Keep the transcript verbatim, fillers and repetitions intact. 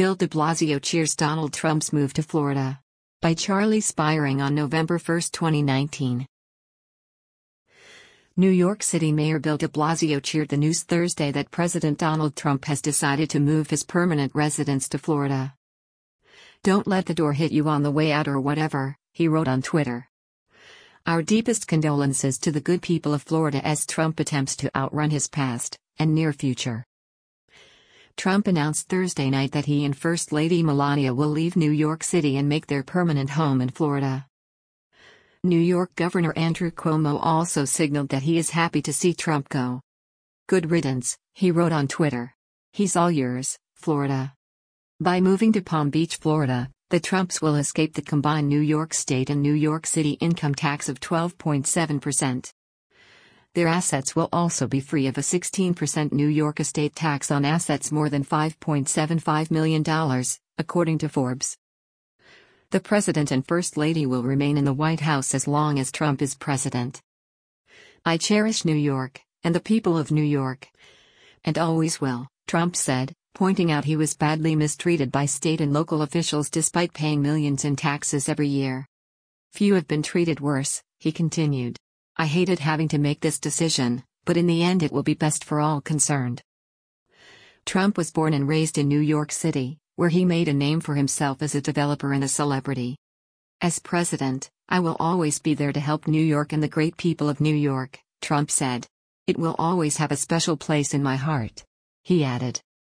Bill de Blasio cheers Donald Trump's move to Florida. By Charlie Spiring on November first, twenty nineteen. New York City Mayor Bill de Blasio cheered the news Thursday that President Donald Trump has decided to move his permanent residence to Florida. "Don't let the door hit you on the way out or whatever," he wrote on Twitter. "Our deepest condolences to the good people of Florida as Trump attempts to outrun his past and near future." Trump announced Thursday night that he and First Lady Melania will leave New York City and make their permanent home in Florida. New York Governor Andrew Cuomo also signaled that he is happy to see Trump go. "Good riddance," he wrote on Twitter. "He's all yours, Florida." By moving to Palm Beach, Florida, the Trumps will escape the combined New York State and New York City income tax of twelve point seven percent. Their assets will also be free of a sixteen percent New York estate tax on assets more than five point seven five million dollars, according to Forbes. The President and First Lady will remain in the White House as long as Trump is president. "I cherish New York, and the people of New York. And always will," Trump said, pointing out he was badly mistreated by state and local officials despite paying millions in taxes every year. "Few have been treated worse," he continued. "I hated having to make this decision, but in the end it will be best for all concerned." Trump was born and raised in New York City, where he made a name for himself as a developer and a celebrity. "As president, I will always be there to help New York and the great people of New York," Trump said. "It will always have a special place in my heart," he added.